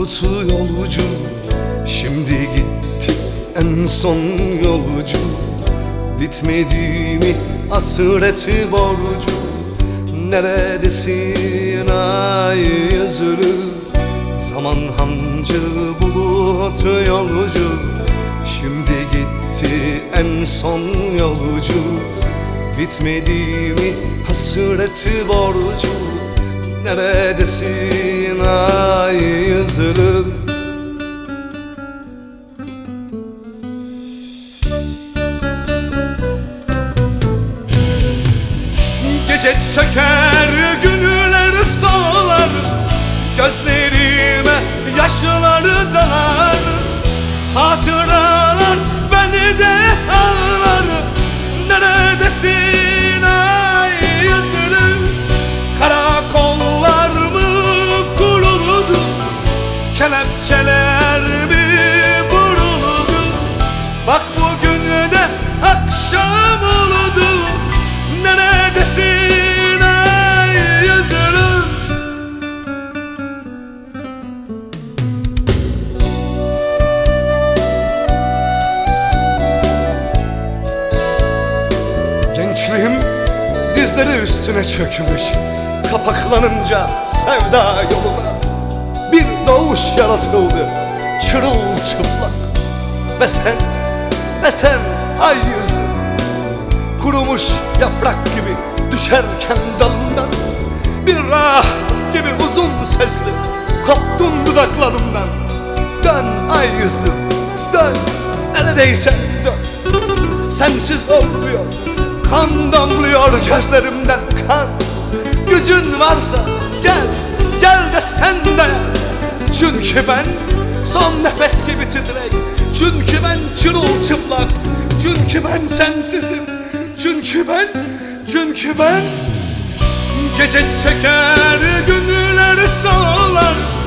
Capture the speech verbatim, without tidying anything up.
bulutu yolcu, şimdi gitti en son yolcu. Bitmedi mi hasreti borcu? Neredesin ay yüzlü? Zaman hancı bulut yolcu, şimdi gitti en son yolcu. Bitmedi mi hasreti borcu? Neredesin ay yüzlüm? Gece çöker, günler solar, gözlerime yaşları dalar. Hatıralar beni de ağlar. Neredesin ay yüzlüm? Karakollar mı kuruldu? Kelepçeler mi vuruldu? Bak bugün de akşam oldu. Neredesin ay yüzlüm? Gençliğim dizleri üstüne çökmüş, kapaklanınca sevda yoluna bir doğuş yaratıldı çırılçıplak. Ve sen, ve sen ay yüzlüm, kurumuş yaprak gibi düşerken dalından, bir rah gibi uzun sesli koptun dudaklarımdan. Dön ay yüzlüm, dön, neredeysen dön. Sensiz olmuyor, kan damlıyor gözlerimden kan. Gücün varsa gel, gel de sen de. Çünkü ben son nefes gibi titrek, çünkü ben çırılçıplak, çünkü ben sensizim, çünkü ben, çünkü ben. Gece çeker, günler solar,